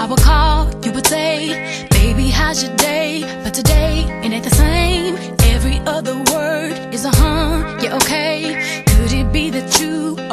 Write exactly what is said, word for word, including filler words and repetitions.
would call, you would say, baby, how's your day? But today, it ain't the same. Every other word is a huh, yeah, okay. Could it be that you